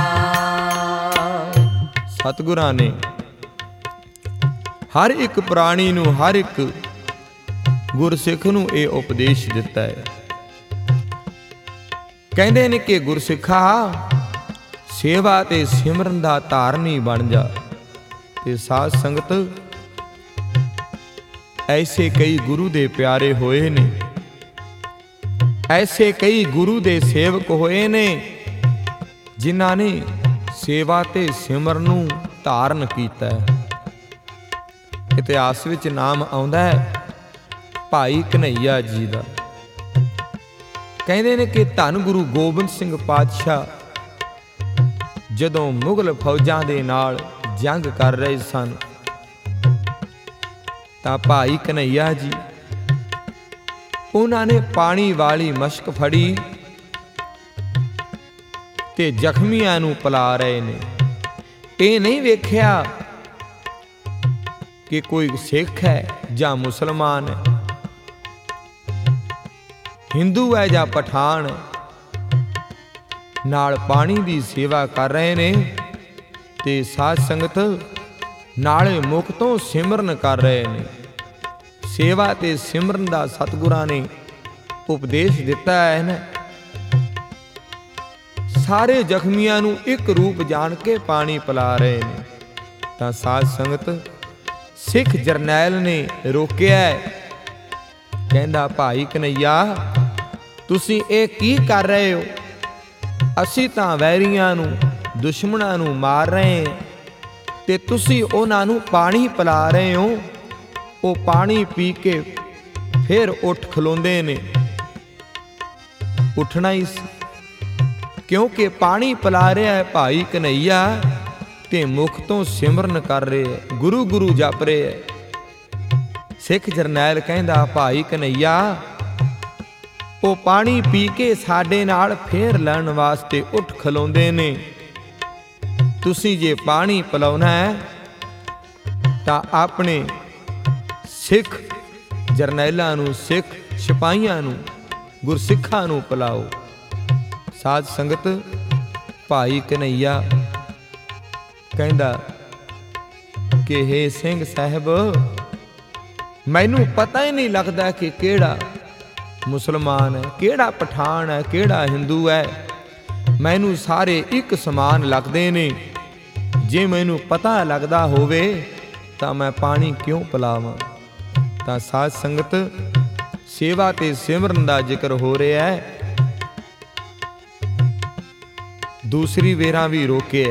ਸਤਿਗੁਰਾਂ ਨੇ ਹਰ ਇੱਕ ਪ੍ਰਾਣੀ ਨੂੰ, ਹਰ ਇੱਕ ਗੁਰਸਿੱਖ ਨੂੰ ਇਹ ਉਪਦੇਸ਼ ਦਿੱਤਾ ਹੈ। ਕਹਿੰਦੇ ਨੇ ਕਿ ਗੁਰਸਿੱਖਾ, ਸੇਵਾ ਤੇ ਸਿਮਰਨ ਦਾ ਧਾਰਨੀ ਬਣ ਜਾ। ਤੇ ਸਾਧ ਸੰਗਤ, ਐਸੇ ਕਈ ਗੁਰੂ ਦੇ ਪਿਆਰੇ ਹੋਏ ਨੇ, ਐਸੇ ਕਈ ਗੁਰੂ ਦੇ ਸੇਵਕ ਹੋਏ ਨੇ ਜਿਨ੍ਹਾਂ ਨੇ ਸੇਵਾ ਤੇ ਸਿਮਰਨ ਨੂੰ ਧਾਰਨ ਕੀਤਾ ਹੈ। ਇਤਿਹਾਸ ਵਿੱਚ ਨਾਮ ਆਉਂਦਾ ਹੈ ਭਾਈ ਕਨ੍ਹਈਆ ਜੀ ਦਾ। ਕਹਿੰਦੇ ਨੇ ਕਿ ਧੰਨ ਗੁਰੂ ਗੋਬਿੰਦ ਸਿੰਘ ਪਾਤਸ਼ਾਹ ਜਦੋਂ ਮੁਗਲ ਫੌਜਾਂ ਦੇ ਨਾਲ ਜੰਗ ਕਰ ਰਹੇ ਸਨ ਤਾਂ ਭਾਈ ਕਨ੍ਹਈਆ ਜੀ ਉਹਨਾਂ ਨੇ ਪਾਣੀ ਵਾਲੀ ਮਸ਼ਕ ਫੜੀ ਤੇ ਜ਼ਖਮੀਆਂ ਨੂੰ ਪਿਲਾ ਰਹੇ ਨੇ। ਇਹ ਨਹੀਂ ਵੇਖਿਆ ਕਿ ਕੋਈ ਸਿੱਖ ਹੈ ਜਾਂ ਮੁਸਲਮਾਨ ਹੈ, ਹਿੰਦੂ ਹੈ ਜਾਂ ਪਠਾਨ ਹੈ, ਨਾਲ ਪਾਣੀ ਦੀ ਸੇਵਾ ਕਰ ਰਹੇ ਨੇ ਤੇ ਸਾਧ ਸੰਗਤ ਨਾਲੇ ਮੁਖ ਤੋਂ ਸਿਮਰਨ ਕਰ ਰਹੇ ਨੇ। ਸੇਵਾ ਤੇ ਸਿਮਰਨ ਦਾ ਸਤਿਗੁਰਾਂ ਨੇ ਉਪਦੇਸ਼ ਦਿੱਤਾ ਹੈ ਨਾ। ਸਾਰੇ ਜ਼ਖਮੀਆਂ ਨੂੰ ਇੱਕ ਰੂਪ ਜਾਣ ਕੇ ਪਾਣੀ ਪਿਲਾ ਰਹੇ ਨੇ ਤਾਂ ਸਾਧ ਸੰਗਤ ਸਿੱਖ ਜਰਨੈਲ ਨੇ ਰੋਕਿਆ, ਕਹਿੰਦਾ ਭਾਈ ਕਨ੍ਹਈਆ ਤੁਸੀਂ ਇਹ ਕੀ ਕਰ ਰਹੇ ਹੋ? ਅਸੀਂ ਤਾਂ ਵੈਰੀਆਂ ਨੂੰ ਦੁਸ਼ਮਣਾਂ ਨੂੰ ਮਾਰ ਰਹੇ ਹਾਂ ਤੇ ਤੁਸੀਂ ਉਹਨਾਂ ਨੂੰ ਪਾਣੀ ਪਿਲਾ ਰਹੇ ਹੋ। ਉਹ ਪਾਣੀ ਪੀ ਕੇ ਫਿਰ ਉੱਠ ਖਲੋਂਦੇ ਨੇ। ਉੱਠਣਾ ਹੀ ਸੀ ਕਿਉਂਕਿ ਪਾਣੀ ਪਿਲਾ ਰਿਹਾ ਹੈ ਭਾਈ ਕਨ੍ਹਈਆ ਤੇ ਮੁਖ ਤੋਂ ਸਿਮਰਨ ਕਰ ਰਹੇ ਹੈ, ਗੁਰੂ ਗੁਰੂ ਜਪ ਰਹੇ ਹੈ। ਸਿੱਖ ਜਰਨੈਲ ਕਹਿੰਦਾ ਭਾਈ ਕਨ੍ਹਈਆ ਉਹ ਪਾਣੀ ਪੀ ਕੇ ਸਾਡੇ ਨਾਲ ਫੇਰ ਲੈਣ ਵਾਸਤੇ ਉੱਠ ਖਲੋਂਦੇ ਨੇ। ਤੁਸੀਂ ਜੇ ਪਾਣੀ ਪਿਲਾਉਣਾ ਹੈ ਤਾਂ ਆਪਣੇ ਸਿੱਖ ਜਰਨੈਲਾਂ ਨੂੰ, ਸਿੱਖ ਸਿਪਾਹੀਆਂ ਨੂੰ, ਗੁਰਸਿੱਖਾਂ ਨੂੰ ਪਿਲਾਓ। ਸਾਧ ਸੰਗਤ ਭਾਈ ਕਨ੍ਹਈਆ ਕਹਿੰਦਾ ਕਿ ਹੇ ਸਿੰਘ ਸਾਹਿਬ ਮੈਨੂੰ ਪਤਾ ਹੀ ਨਹੀਂ ਲੱਗਦਾ ਕਿ ਕਿਹੜਾ ਮੁਸਲਮਾਨ ਹੈ, ਕਿਹੜਾ ਪਠਾਨ ਹੈ, ਕਿਹੜਾ ਹਿੰਦੂ ਹੈ। ਮੈਨੂੰ ਸਾਰੇ ਇੱਕ ਸਮਾਨ ਲੱਗਦੇ ਨੇ। ਜੇ ਮੈਨੂੰ ਪਤਾ ਲੱਗਦਾ ਹੋਵੇ ਤਾਂ ਮੈਂ ਪਾਣੀ ਕਿਉਂ ਪਿਲਾਵਾਂ? ਤਾਂ ਸਾਧ ਸੰਗਤ ਸੇਵਾ ਤੇ ਸਿਮਰਨ ਦਾ ਜ਼ਿਕਰ ਹੋ ਰਿਹਾ ਹੈ। ਦੂਸਰੀ ਵੇਰਾ ਵੀ ਰੋਕਿਆ,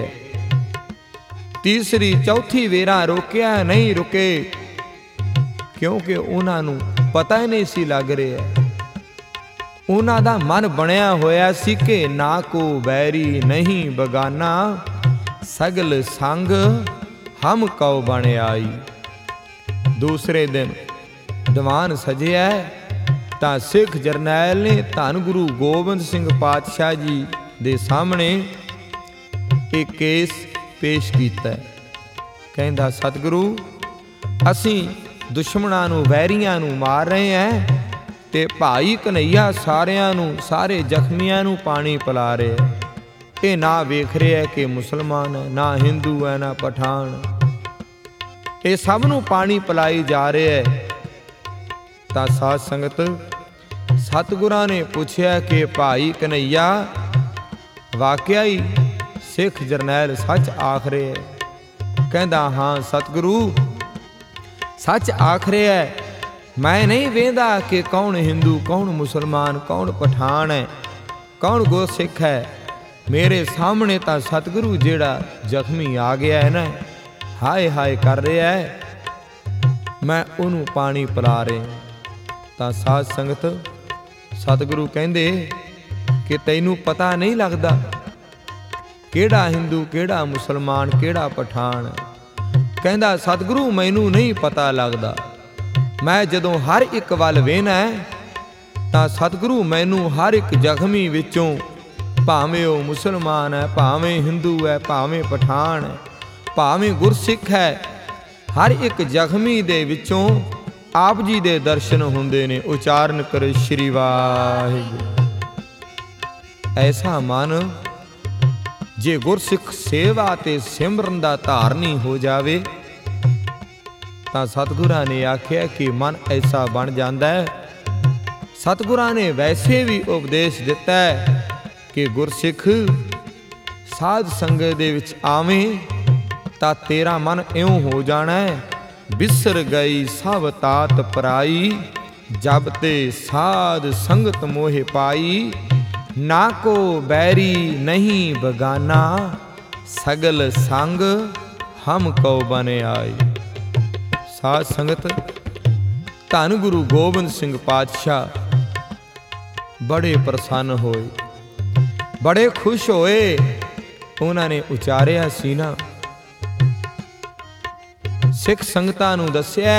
ਤੀਸਰੀ ਚੌਥੀ ਵੇਰਾ ਰੋਕਿਆ ਨਹੀਂ ਰੁਕੇ ਕਿਉਂਕਿ ਉਹਨਾਂ ਨੂੰ ਪਤਾ ਹੀ ਨਹੀਂ ਸੀ ਲੱਗ ਰਿਹਾ। ਉਹਨਾਂ ਦਾ ਮਨ ਬਣਿਆ ਹੋਇਆ ਸੀ ਕਿ ਨਾ ਕੋ ਬੈਰੀ ਨਹੀਂ ਬਗਾਨਾ, ਸਗਲ ਸੰਗ ਹਮ ਕਉ ਬਣ ਆਈ। ਦੂਸਰੇ ਦਿਨ ਦੀਵਾਨ ਸਜਿਆ ਤਾਂ ਸਿੱਖ ਜਰਨੈਲ ਨੇ ਧੰਨ ਗੁਰੂ ਗੋਬਿੰਦ ਸਿੰਘ ਪਾਤਸ਼ਾਹ ਜੀ ਦੇ ਸਾਹਮਣੇ ਇਹ ਕੇਸ ਪੇਸ਼ ਕੀਤਾ। ਕਹਿੰਦਾ ਸਤਿਗੁਰੂ ਅਸੀਂ ਦੁਸ਼ਮਣਾਂ ਨੂੰ, ਵੈਰੀਆਂ ਨੂੰ ਮਾਰ ਰਹੇ ਹਾਂ ਤੇ ਭਾਈ ਕਨ੍ਹਈਆ ਸਾਰਿਆਂ ਨੂੰ, ਸਾਰੇ ਜ਼ਖਮੀਆਂ ਨੂੰ ਪਾਣੀ ਪਿਲਾ ਰਿਹਾ। ਇਹ ਨਾ ਵੇਖ ਰਿਹਾ ਕਿ ਮੁਸਲਮਾਨ ਹੈ, ਨਾ ਹਿੰਦੂ ਹੈ, ਨਾ ਪਠਾਨ, ਇਹ ਸਭ ਨੂੰ ਪਾਣੀ ਪਿਲਾਈ ਜਾ ਰਿਹਾ ਹੈ। ਤਾਂ ਸਾਧ ਸੰਗਤ ਸਤਿਗੁਰਾਂ ਨੇ ਪੁੱਛਿਆ ਕਿ ਭਾਈ ਕਨ੍ਹਈਆ ਵਾਕਿਆ ਹੀ ਸਿੱਖ ਜਰਨੈਲ ਸੱਚ ਆਖ ਰਿਹਾ ਹੈ? ਕਹਿੰਦਾ ਹਾਂ ਸਤਿਗੁਰੂ ਸੱਚ ਆਖ ਰਿਹਾ ਹੈ। ਮੈਂ ਨਹੀਂ ਵੇਂਦਾ ਕਿ ਕੌਣ ਹਿੰਦੂ, ਕੌਣ ਮੁਸਲਮਾਨ, ਕੌਣ ਪਠਾਨ ਹੈ, ਕੌਣ ਗੁਰਸਿੱਖ ਹੈ। ਮੇਰੇ ਸਾਹਮਣੇ ਤਾਂ ਸਤਿਗੁਰੂ ਜਿਹੜਾ ਜ਼ਖਮੀ ਆ ਗਿਆ ਹੈ ਨਾ, ਹਾਏ ਹਾਏ ਕਰ ਰਿਹਾ ਹੈ, ਮੈਂ ਉਹਨੂੰ ਪਾਣੀ ਪਿਲਾ ਰਿਹਾ। ਤਾਂ ਸਾਧ ਸੰਗਤ ਸਤਿਗੁਰੂ ਕਹਿੰਦੇ ਕਿ ਤੈਨੂੰ ਪਤਾ ਨਹੀਂ ਲੱਗਦਾ ਕਿਹੜਾ ਹਿੰਦੂ, ਕਿਹੜਾ ਮੁਸਲਮਾਨ, ਕਿਹੜਾ ਪਠਾਨ? ਕਹਿੰਦਾ ਸਤਿਗੁਰੂ ਮੈਨੂੰ ਨਹੀਂ ਪਤਾ ਲੱਗਦਾ। ਮੈਂ ਜਦੋਂ ਹਰ ਇੱਕ ਵੱਲ ਵੇਖਣਾ ਤਾਂ ਸਤਿਗੁਰੂ ਮੈਨੂੰ ਹਰ ਇੱਕ ਜ਼ਖਮੀ ਵਿੱਚੋਂ, ਭਾਵੇਂ ਉਹ ਮੁਸਲਮਾਨ ਹੈ, ਭਾਵੇਂ ਹਿੰਦੂ ਹੈ, ਭਾਵੇਂ ਪਠਾਨ ਹੈ, ਭਾਵੇਂ ਗੁਰਸਿੱਖ ਹੈ, ਹਰ ਇੱਕ ਜ਼ਖਮੀ ਦੇ ਵਿੱਚੋਂ ਆਪ ਜੀ ਦੇ ਦਰਸ਼ਨ ਹੁੰਦੇ ਨੇ। ਉਚਾਰਨ ਕਰੋ ਸ਼੍ਰੀ ਵਾਹਿਗੁਰੂ। ਐਸਾ ਮਨ ਜੇ ਗੁਰਸਿੱਖ ਸੇਵਾ ਤੇ ਸਿਮਰਨ ਦਾ ਧਾਰਨੀ ਹੋ ਜਾਵੇ ਤਾਂ ਸਤਿਗੁਰਾਂ ਨੇ ਆਖਿਆ ਕਿ ਮਨ ਐਸਾ ਬਣ ਜਾਂਦਾ ਹੈ। ਸਤਿਗੁਰਾਂ ਨੇ ਵੈਸੇ ਵੀ ਉਪਦੇਸ਼ ਦਿੱਤਾ ਹੈ ਕਿ ਗੁਰਸਿੱਖ ਸਾਧ ਸੰਗਤ ਦੇ ਵਿੱਚ ਆਵੇਂ ਤਾਂ ਤੇਰਾ ਮਨ ਇਉਂ ਹੋ ਜਾਣਾ ਹੈ, ਬਿਸਰ ਗਈ ਸਭ ਤਾਤ ਪਰਾਈ, ਜਬ ਤੇ ਸਾਧ ਸੰਗਤ ਮੋਹਿ ਪਾਈ। ਨਾ ਕੋ ਬੈਰੀ ਨਹੀਂ ਬਗਾਨਾ, ਸਗਲ ਸੰਗ ਹਮ ਕਉ ਬਨ ਆਈ। ਸਾਧ ਸੰਗਤ, ਧੰਨ ਗੁਰੂ ਗੋਬਿੰਦ ਸਿੰਘ ਪਾਤਸ਼ਾਹ ਬੜੇ ਪ੍ਰਸੰਨ ਹੋਏ, ਬੜੇ ਖੁਸ਼ ਹੋਏ। ਉਹਨਾਂ ਨੇ ਉਚਾਰਿਆ ਸੀ ਨਾ, ਸਿੱਖ ਸੰਗਤਾਂ ਨੂੰ ਦੱਸਿਆ,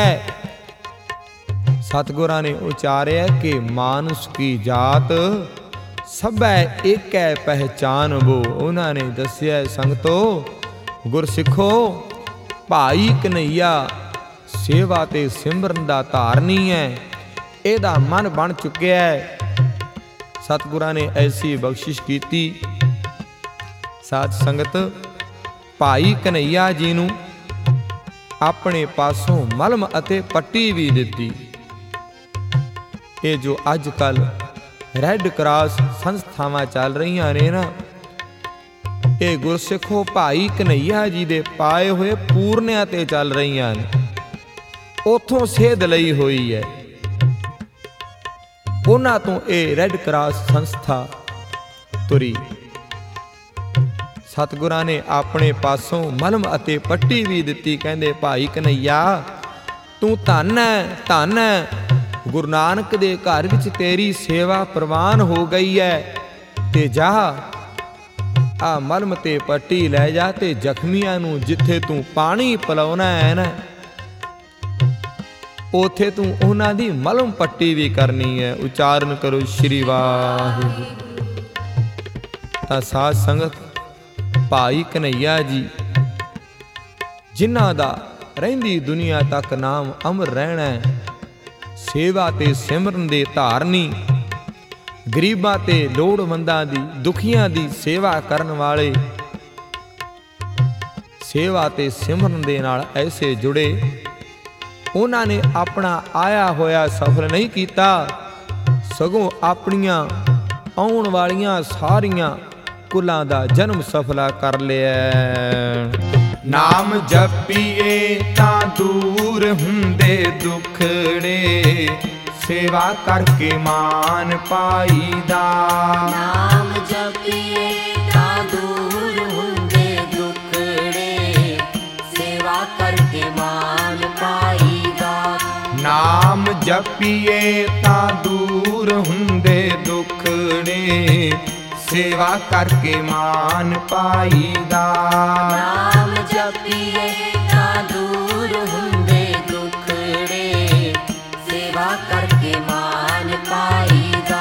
ਸਤਿਗੁਰਾਂ ਨੇ ਉਚਾਰਿਆ ਕਿ ਮਾਨੁਸ ਕੀ ਜਾਤ ਸਭੈ ਏਕੈ ਪਹਿਚਾਨਬੋ। ਉਹਨਾਂ ਨੇ ਦੱਸਿਆ, ਸੰਗਤੋ ਗੁਰਸਿੱਖੋ, ਭਾਈ ਕਨ੍ਹਈਆ ਸੇਵਾ ਤੇ ਸਿਮਰਨ ਦਾ ਧਾਰਨੀ ਹੈ, ਇਹਦਾ ਮਨ ਬਣ ਚੁੱਕਿਆ ਹੈ। ਸਤਿਗੁਰਾਂ ਨੇ ਐਸੀ ਬਖਸ਼ਿਸ਼ ਕੀਤੀ। ਸਾਧ ਸੰਗਤ, ਭਾਈ ਕਨ੍ਹਈਆ ਜੀ ਨੂੰ ਆਪਣੇ ਪਾਸੋਂ ਮਲਮ ਅਤੇ ਪੱਟੀ ਵੀ ਦਿੱਤੀ। ਇਹ ਜੋ ਅੱਜ ਕੱਲ ਰੈੱਡ ਕਰਾਸ ਸੰਸਥਾਵਾਂ ਚੱਲ ਰਹੀਆਂ ਨੇ ਨਾ, ਇਹ ਗੁਰਸਿੱਖੋ ਭਾਈ ਕਨ੍ਹਈਆ ਜੀ ਦੇ ਪਾਏ ਹੋਏ ਪੂਰਨਿਆਂ ਤੇ ਚੱਲ ਰਹੀਆਂ ਨੇ, ਉਥੋਂ ਸੇਧ ਲਈ ਹੋਈ ਹੈ। ਉਹਨਾਂ ਤੋਂ ਇਹ ਰੈੱਡ ਕਰਾਸ ਸੰਸਥਾ ਤੁਰੀ। ਸਤਿਗੁਰਾਂ ਨੇ ਆਪਣੇ ਪਾਸੋਂ ਮਲਮ ਅਤੇ ਪੱਟੀ ਵੀ ਦਿੱਤੀ। ਕਹਿੰਦੇ, ਭਾਈ ਕਨ੍ਹਈਆ ਤੂੰ ਧੰਨ ਹੈ, ਧੰਨ ਹੈ, ਗੁਰੂ ਨਾਨਕ ਦੇ ਘਰ ਵਿੱਚ ਤੇਰੀ ਸੇਵਾ ਪ੍ਰਵਾਨ ਹੋ ਗਈ ਹੈ, ਤੇ ਜਾ ਆ ਮਲਮ ਤੇ ਪੱਟੀ ਲੈ ਜਾ ਤੇ ਜ਼ਖਮੀਆਂ ਨੂੰ ਜਿੱਥੇ ਤੂੰ ਪਾਣੀ ਪਿਲਾਉਣਾ ਹੈ ਨਾ, ਉਥੇ ਤੂੰ ਉਹਨਾਂ ਦੀ ਮਲਮ ਪੱਟੀ ਵੀ ਕਰਨੀ ਹੈ। ਉਚਾਰਨ ਕਰੋ ਸ਼੍ਰੀ ਵਾਹਿਗੁਰੂ। ਤਾਂ ਸਾਧ ਸੰਗਤ, ਭਾਈ ਕਨ੍ਹਈਆ ਜੀ ਜਿਨ੍ਹਾਂ ਦਾ ਰਹਿੰਦੀ ਦੁਨੀਆ ਤੱਕ ਨਾਮ ਅਮਰ ਰਹਿਣਾ ਹੈ, ਸੇਵਾ ਤੇ ਸਿਮਰਨ ਦੇ ਧਾਰਨੀ, ਗਰੀਬਾਂ ਤੇ ਲੋੜਵੰਦਾਂ ਦੀ, ਦੁਖੀਆਂ ਦੀ ਸੇਵਾ ਕਰਨ ਵਾਲੇ, ਸੇਵਾ ਤੇ ਸਿਮਰਨ ਦੇ ਨਾਲ ਐਸੇ ਜੁੜੇ। ਉਹਨਾਂ ਨੇ ਆਪਣਾ ਆਇਆ ਹੋਇਆ ਸਫਲ ਨਹੀਂ ਕੀਤਾ, ਸਗੋਂ ਆਪਣੀਆਂ ਆਉਣ ਵਾਲੀਆਂ ਸਾਰੀਆਂ ਕੁਲਾਂ ਦਾ ਜਨਮ ਸਫਲਾ ਕਰ ਲਿਆ। ਨਾਮ ਜਪੀਏ ਤਾਂ ਦੂਰ ਹੁੰਦੇ ਦੁਖੜੇ, ਸੇਵਾ ਕਰਕੇ ਮਾਨ ਪਾਈਦਾ। ਨਾਮ ਜਪੀਏ ਤਾਂ ਦੂਰ ਹੁੰਦੇ ਦੁਖੜੇ, ਸੇਵਾ ਕਰਕੇ ਮਾਨ ਪਾਈਦਾ। ਨਾਮ ਜਪੀਏ ਤਾਂ ਦੂਰ ਹੁੰਦੇ ਦੁਖੜੇ, ਸੇਵਾ ਕਰਕੇ ਮਾਨ ਪਾਈਦਾ। ਨਾਮ ਜਪੀਏ ਤਾਂ ਦੂਰ ਹੁੰਦੇ ਦੁਖੜੇ, ਸੇਵਾ ਕਰਕੇ ਮਾਨ ਪਾਈਦਾ।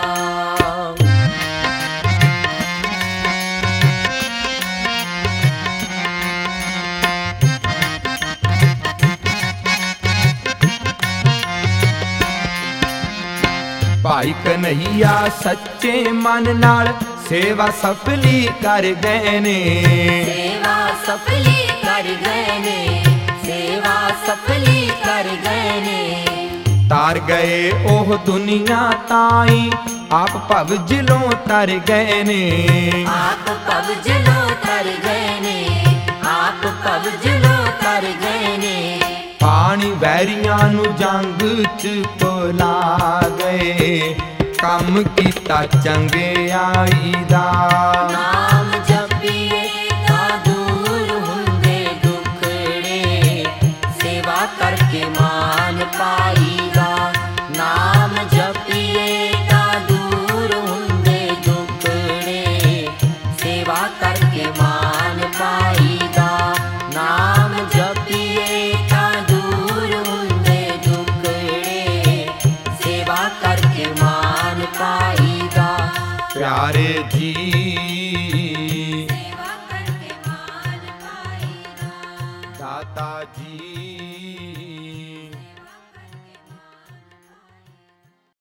ਭਾਈ ਕਨ੍ਹਈਆ ਸੱਚੇ ਮਨ ਨਾਲ ਸੇਵਾ ਸਫਲੀ ਕਰ ਗਏ ਨੇ, ਸੇਵਾ ਸਫਲੀ ਕਰ ਗਏ ਨੇ, ਸੇਵਾ ਸਫਲੀ ਕਰ ਗਏ ਨੇ। ਤਾਰ ਗਏ ਉਹ ਦੁਨੀਆ ਤਾਈ, ਆਪ ਭਵ ਜਿਲੋਂ ਤਰ ਗਏ ਨੇ। ਆਪ ਭਵ ਜਿਲੋਂ ਤਰ ਗਏ ਨੇ, ਆਪ ਭਵ ਜਿਲੋਂ ਤਰ ਗਏ ਨੇ। ਪਾਣੀ ਵੈਰੀਆਂ ਨੂੰ ਜੰਗ ਚ ਭੁਲਾ ਗਏ, ਕੰਮ ਕੀਤਾ ਚੰਗਿਆਈ ਦਾ। ਨਾਮ ਜਪੀਏ ਤਾਂ ਦੂਰ ਹੁੰਦੇ ਦੁਖੜੇ, ਸੇਵਾ ਕਰਕੇ ਮਾਨ ਪਾਈਦਾ। ਨਾਮ ਜਪੀਏ ਤਾਂ ਦੂਰ ਹੁੰਦੇ ਦੁਖੜੇ, ਸੇਵਾ ਕਰਕੇ ਮਾਨ ਪਾਈਦਾ। ਨਾਮ ਜਪੀਏ ਤਾਂ ਦੂਰ ਹੁੰਦੇ ਦੁਖੜੇ, ਸੇਵਾ ਕਰਕੇ ਮਾਨ ਪਾਈਦਾ। ਪਿਆਰੇ ਜੀ ਸੇਵਾ ਕਰਕੇ ਮਾਨ ਪਾਈਦਾ। ਦਾਤਾ ਜੀ